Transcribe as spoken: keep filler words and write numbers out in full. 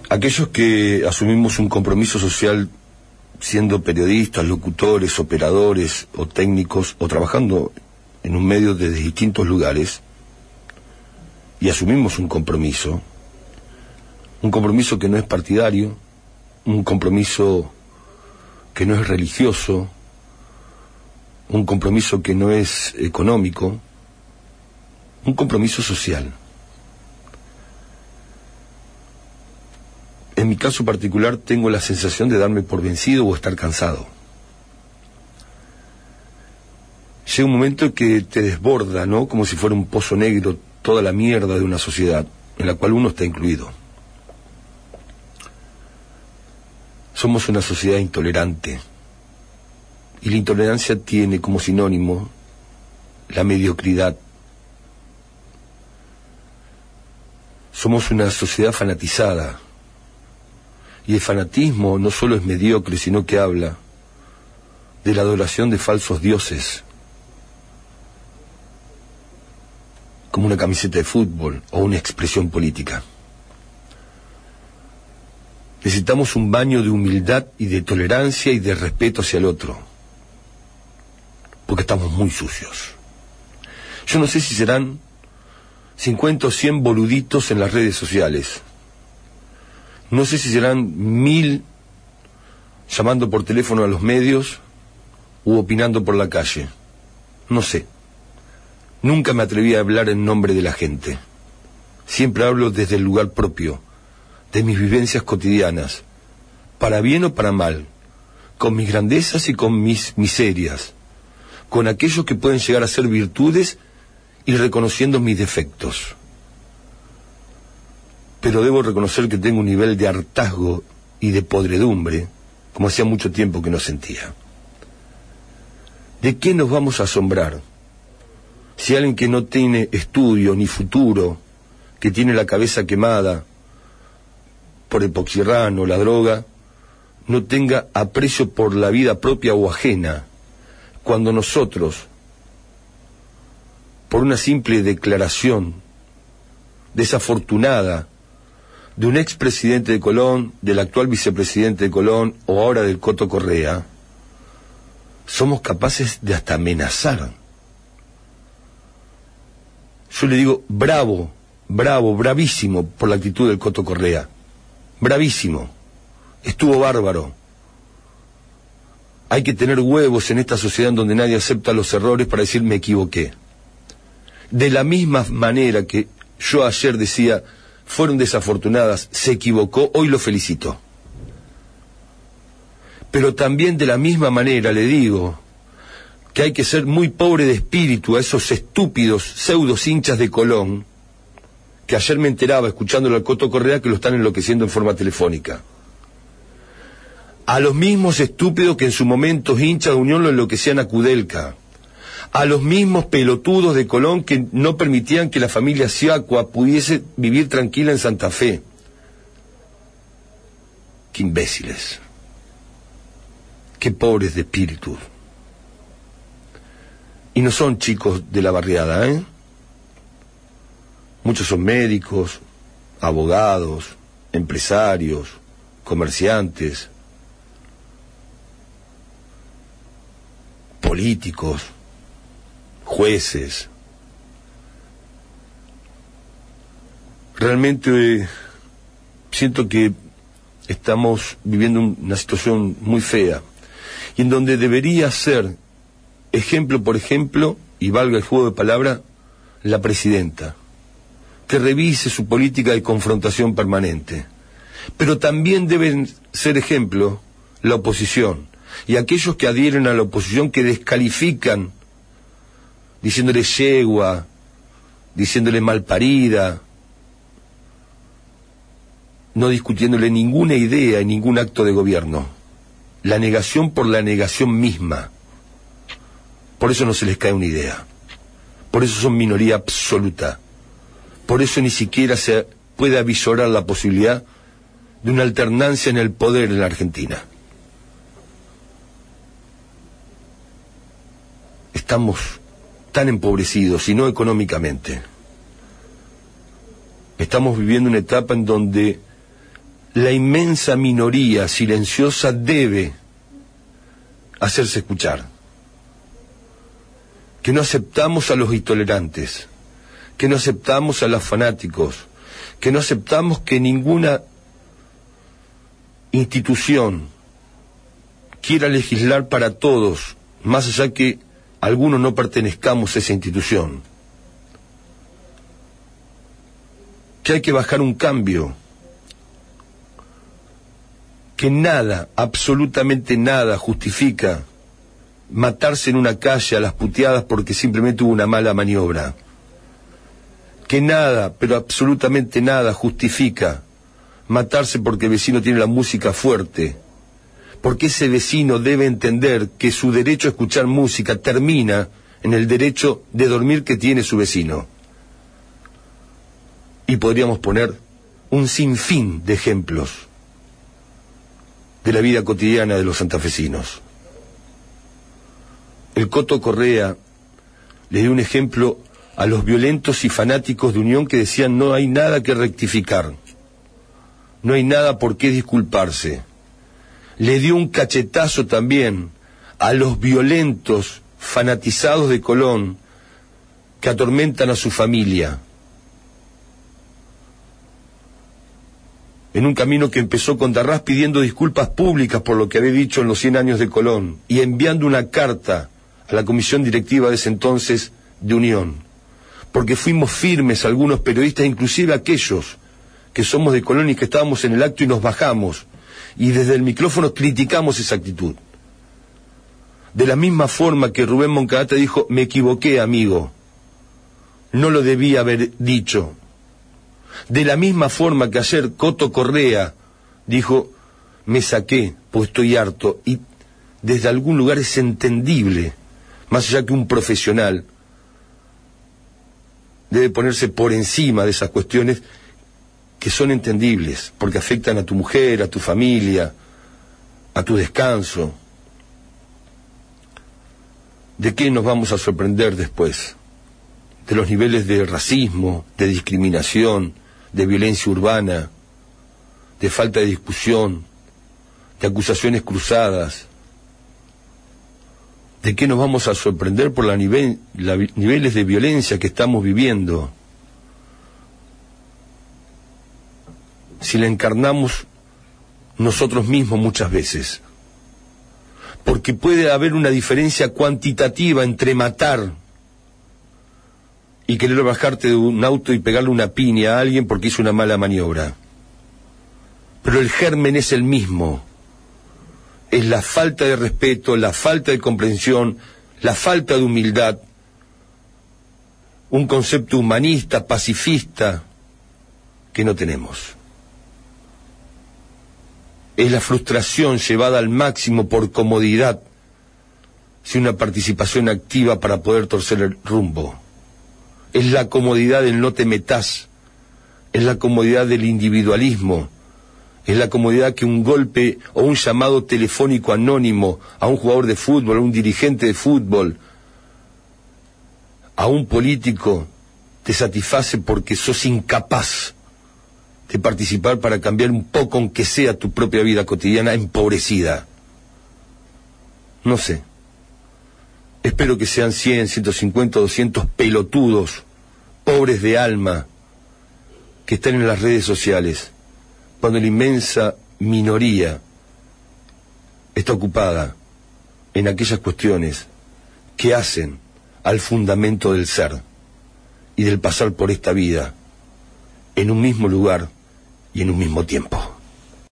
Aquellos que asumimos un compromiso social siendo periodistas, locutores, operadores o técnicos o trabajando en un medio desde distintos lugares y asumimos un compromiso, un compromiso que no es partidario, un compromiso que no es religioso, un compromiso que no es económico, un compromiso social. En mi caso particular tengo la sensación de darme por vencido o estar cansado. Llega un momento que te desborda, ¿no? Como si fuera un pozo negro toda la mierda de una sociedad en la cual uno está incluido. Somos una sociedad intolerante y la intolerancia tiene como sinónimo la mediocridad. Somos una sociedad fanatizada. Y el fanatismo no solo es mediocre, sino que habla de la adoración de falsos dioses, como una camiseta de fútbol o una expresión política. Necesitamos un baño de humildad y de tolerancia y de respeto hacia el otro, porque estamos muy sucios. Yo no sé si serán cincuenta o cien boluditos en las redes sociales. No sé si serán mil llamando por teléfono a los medios u opinando por la calle. No sé. Nunca me atreví a hablar en nombre de la gente. Siempre hablo desde el lugar propio, de mis vivencias cotidianas, para bien o para mal, con mis grandezas y con mis miserias, con aquellos que pueden llegar a ser virtudes y reconociendo mis defectos. Pero debo reconocer que tengo un nivel de hartazgo y de podredumbre, como hacía mucho tiempo que no sentía. ¿De qué nos vamos a asombrar si alguien que no tiene estudio ni futuro, que tiene la cabeza quemada por el poxirrán o la droga, no tenga aprecio por la vida propia o ajena, cuando nosotros, por una simple declaración desafortunada de un expresidente de Colón, del actual vicepresidente de Colón o ahora del Coto Correa, somos capaces de hasta amenazar? Yo le digo bravo, bravo, bravísimo por la actitud del Coto Correa. Bravísimo. Estuvo bárbaro. Hay que tener huevos en esta sociedad en donde nadie acepta los errores para decir me equivoqué. De la misma manera que yo ayer decía fueron desafortunadas, se equivocó, hoy lo felicito. Pero también de la misma manera le digo que hay que ser muy pobre de espíritu a esos estúpidos pseudos hinchas de Colón, que ayer me enteraba, escuchándolo al Coto Correa, que lo están enloqueciendo en forma telefónica. A los mismos estúpidos que en su momento hinchas de Unión lo enloquecían a Kudelka. A los mismos pelotudos de Colón que no permitían que la familia Siacua pudiese vivir tranquila en Santa Fe. Qué imbéciles. Qué pobres de espíritu. Y no son chicos de la barriada, ¿eh? Muchos son médicos, abogados, empresarios, comerciantes, políticos, jueces. Realmente eh, siento que estamos viviendo un, una situación muy fea y en donde debería ser ejemplo por ejemplo, y valga el juego de palabra, la presidenta, que revise su política de confrontación permanente. Pero también deben ser ejemplo la oposición y aquellos que adhieren a la oposición, que descalifican diciéndole yegua, diciéndole malparida, no discutiéndole ninguna idea y ningún acto de gobierno. La negación por la negación misma. Por eso no se les cae una idea. Por eso son minoría absoluta. Por eso ni siquiera se puede avisorar la posibilidad de una alternancia en el poder en la Argentina. Estamos tan empobrecidos, y no económicamente. Estamos viviendo una etapa en donde la inmensa minoría silenciosa debe hacerse escuchar. Que no aceptamos a los intolerantes, que no aceptamos a los fanáticos, que no aceptamos que ninguna institución quiera legislar para todos, más allá que algunos no pertenezcamos a esa institución. Que hay que bajar un cambio, que nada, absolutamente nada justifica matarse en una calle a las puteadas porque simplemente hubo una mala maniobra. Que nada, pero absolutamente nada justifica matarse porque el vecino tiene la música fuerte, porque ese vecino debe entender que su derecho a escuchar música termina en el derecho de dormir que tiene su vecino. Y podríamos poner un sinfín de ejemplos de la vida cotidiana de los santafesinos. El Coto Correa le dio un ejemplo a los violentos y fanáticos de Unión que decían no hay nada que rectificar, no hay nada por qué disculparse. Le dio un cachetazo también a los violentos fanatizados de Colón que atormentan a su familia. En un camino que empezó con Darrás pidiendo disculpas públicas por lo que había dicho en los cien años de Colón y enviando una carta a la comisión directiva de ese entonces de Unión, porque fuimos firmes algunos periodistas, inclusive aquellos que somos de Colón y que estábamos en el acto y nos bajamos y desde el micrófono criticamos esa actitud. De la misma forma que Rubén Moncada te dijo, me equivoqué, amigo, no lo debía haber dicho. De la misma forma que ayer Coto Correa dijo, me saqué, pues estoy harto, y desde algún lugar es entendible, más allá que un profesional debe ponerse por encima de esas cuestiones que son entendibles, porque afectan a tu mujer, a tu familia, a tu descanso. ¿De qué nos vamos a sorprender después? De los niveles de racismo, de discriminación, de violencia urbana, de falta de discusión, de acusaciones cruzadas. ¿De qué nos vamos a sorprender por los nive la, niveles de violencia que estamos viviendo? Si la encarnamos nosotros mismos muchas veces. Porque puede haber una diferencia cuantitativa entre matar y querer bajarte de un auto y pegarle una piña a alguien porque hizo una mala maniobra. Pero el germen es el mismo. Es la falta de respeto, la falta de comprensión, la falta de humildad, un concepto humanista, pacifista, que no tenemos. Es la frustración llevada al máximo por comodidad, sin una participación activa para poder torcer el rumbo. Es la comodidad del no te metás, es la comodidad del individualismo, es la comodidad que un golpe o un llamado telefónico anónimo a un jugador de fútbol, a un dirigente de fútbol, a un político, te satisface porque sos incapaz de participar para cambiar un poco, aunque sea tu propia vida cotidiana empobrecida. No sé. Espero que sean cien, ciento cincuenta, doscientos pelotudos, pobres de alma, que están en las redes sociales, cuando la inmensa minoría está ocupada en aquellas cuestiones que hacen al fundamento del ser y del pasar por esta vida en un mismo lugar y en un mismo tiempo.